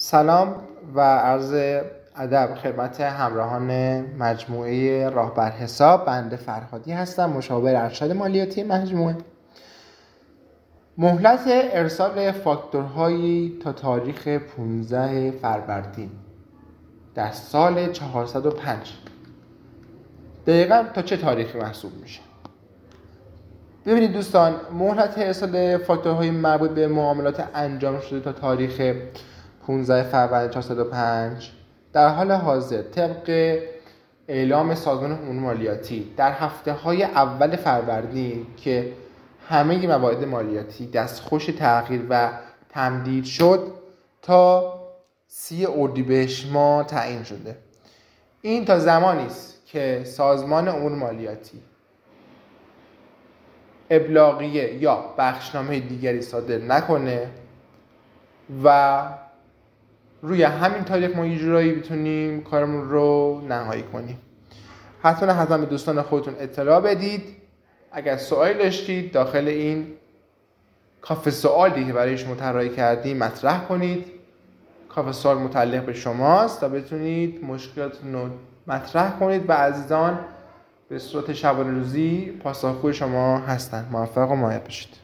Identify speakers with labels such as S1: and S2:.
S1: سلام و عرض ادب خدمت همراهان مجموعه راهبر حساب. بنده فرهادی هستم، مشاور ارشد مالیاتی مجموعه. مهلت ارسال فاکتورهایی تا تاریخ 15 فروردین در سال 405 دقیقاً تا چه تاریخی محسوب میشه؟ ببینید دوستان، مهلت ارسال فاکتورهای مربوط به معاملات انجام شده تا تاریخ 15 فروردین 405 در حال حاضر طبق اعلام سازمان امور مالیاتی در هفته‌های اول فروردین که همه موارد مالیاتی دستخوش تغییر و تمدید شد تا 30 اردیبهشت ماه تعیین شده. این تا زمانی است که سازمان امور مالیاتی ابلاغیه یا بخشنامه دیگری صادر نکنه و روی همین تاریخ ما یه جورایی بتونیم کارمون رو نهایی کنیم. حتما به دوستان خودتون اطلاع بدید. اگر سوالی داشتید داخل این کافه سوالی که برای شما طراحی کردیم مطرح کنید. کافه سوال متعلق به شماست تا بتونید مشکلاتتون رو مطرح کنید و عزیزان به صورت شبانه روزی پاسخگوی شما هستند. موفق و مایل باشید.